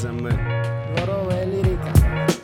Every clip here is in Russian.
ЗМ. Дворовая лирика.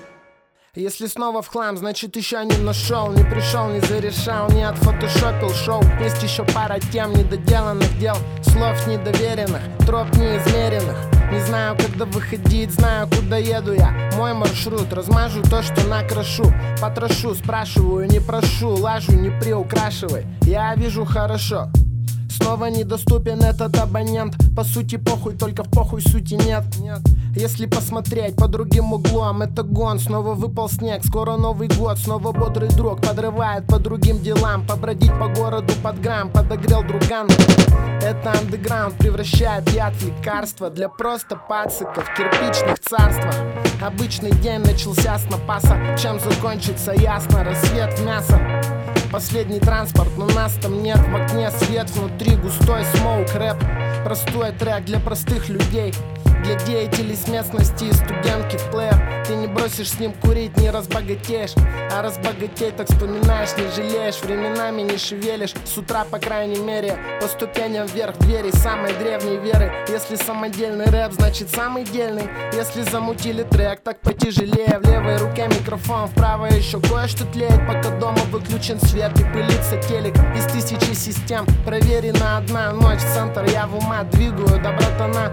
Если снова в хлам, значит еще не нашел, не пришел, не зарешал, не отфотошопил шоу. Есть еще пара тем недоделанных дел, слов недоверенных, троп неизмеренных. Не знаю, когда выходить, знаю, куда еду я. Мой маршрут, размажу то, что накрошу. Потрошу, спрашиваю, не прошу, лажу, не приукрашивай. Я вижу хорошо. Снова недоступен этот абонент. По сути похуй, только в похуй сути нет. Если посмотреть по другим углом, это гон. Снова выпал снег, скоро Новый год. Снова бодрый друг подрывает по другим делам. Побродить по городу под грамм, подогрел друган. Это андеграунд превращает яд в лекарство для просто пациков в кирпичных царствах. Обычный день начался с напаса. Чем закончится, ясно, рассвет в мясо. Последний транспорт, но нас там нет. В окне свет, внутри густой смоук, рэп. Простой трек для простых людей, для деятелей с местности и студентки в плеер. Ты не бросишь с ним курить, не разбогатеешь. А разбогатей, так вспоминаешь, не жалеешь. Временами не шевелишь, с утра по крайней мере. По ступеням вверх двери самой древней веры. Если самодельный рэп, значит самый дельный. Если замутили трек, так потяжелее. В левой руке микрофон, в правой еще кое-что тлеет. Пока дома выключен свет и пылится телек. Из тысячи систем проверена одна ночь. Центр я в ума двигаю до братана.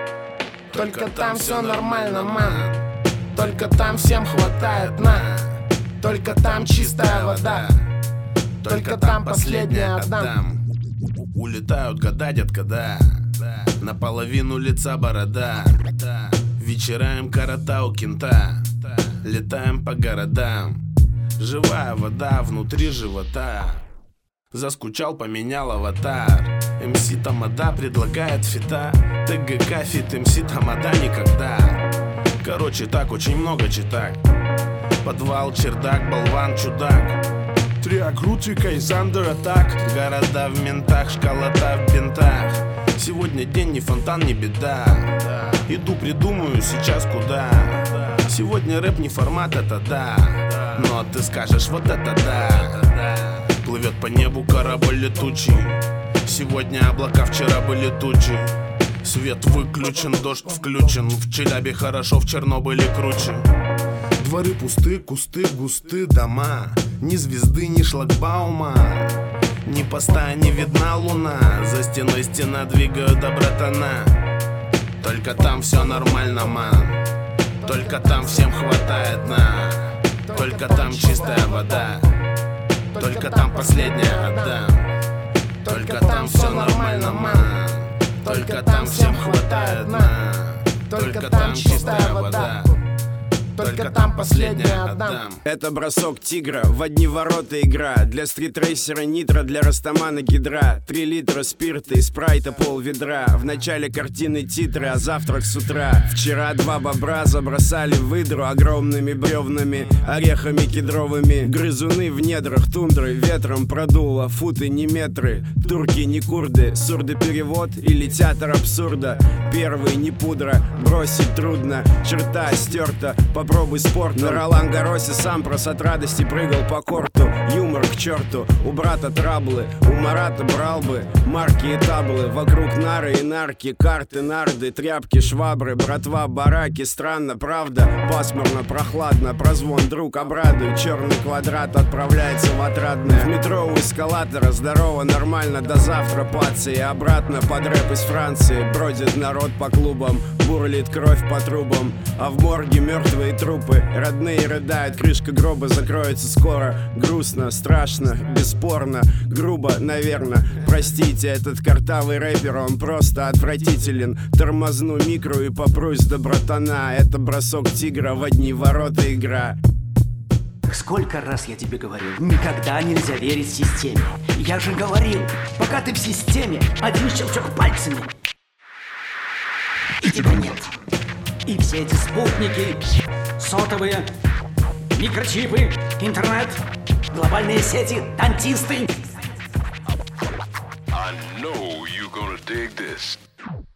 Только там все нормально, ман. Только там всем хватает на. Только там чистая вода. Только там последняя отдам. Улетают года, детка, да. Наполовину лица борода. Вечерами корота у кента. Летаем по городам. Живая вода внутри живота. Заскучал, поменял аватар. МС Тамада предлагает фита. ТГК фит МС Тамада никогда. Короче, так очень много читак. Подвал, чердак, болван, чудак. Триагрутика из Under Attack. Города в ментах, школота в бинтах. Сегодня день, ни фонтан, ни беда. Иду, придумаю сейчас куда. Сегодня рэп не формат, это да. Но ты скажешь, вот это да. Плывет по небу корабль летучий. Сегодня облака, вчера были тучи. Свет выключен, дождь включен. В Челябе хорошо, в Чернобыле круче. Дворы пусты, кусты густы, дома. Ни звезды, ни шлагбаума. Ни поста, не видна луна. За стеной стена, двигают до братана. Только там все нормально, ман. Только там всем хватает на. Только там чистая вода. Только там последняя отдам. Только там все нормально, ман. Только там всем хватает на. Только там чистая вода. Только там последняя отдам. Это бросок тигра, в одни ворота игра. Для стритрейсера нитро, для растамана гидра. 3 литра спирта и спрайта пол ведра. В начале картины титры, а завтрак с утра. Вчера 2 бобра забросали в выдру огромными бревнами, орехами кедровыми. Грызуны в недрах тундры ветром продуло. Футы не метры, турки не курды. Сурдоперевод или театр абсурда. Первый не пудра, бросить трудно. Черта стерта, попробуй спорт. На Ролан Гарросе сам прос от радости прыгал по корту. Юмор к черту, у брата траблы. У Марата брал бы марки и таблы. Вокруг нары и нарки, карты, нарды, тряпки, швабры, братва, бараки. Странно, правда, пасмурно, прохладно. Прозвон, друг, обрадуй. Черный квадрат отправляется в отрадное. В метро у эскалатора, здорово, нормально. До завтра, пацы, и обратно под рэп из Франции. Бродит народ по клубам, бурлит кровь по трубам. А в морге мертвые трупы, родные рыдают. Крышка гроба закроется скоро. Грустно, страшно, бесспорно, грубо, наверно. Простите, этот картавый рэпер, он просто отвратителен. Тормозну микро и попрусь до братана. Это бросок тигра, в одни ворота игра. Сколько раз я тебе говорил, никогда нельзя верить системе. Я же говорил, пока ты в системе, один щелчок пальцами, и тебя нет. И все эти спутники, сотовые, микрочипы, интернет, глобальные сети, дантисты. I know you're gonna dig this.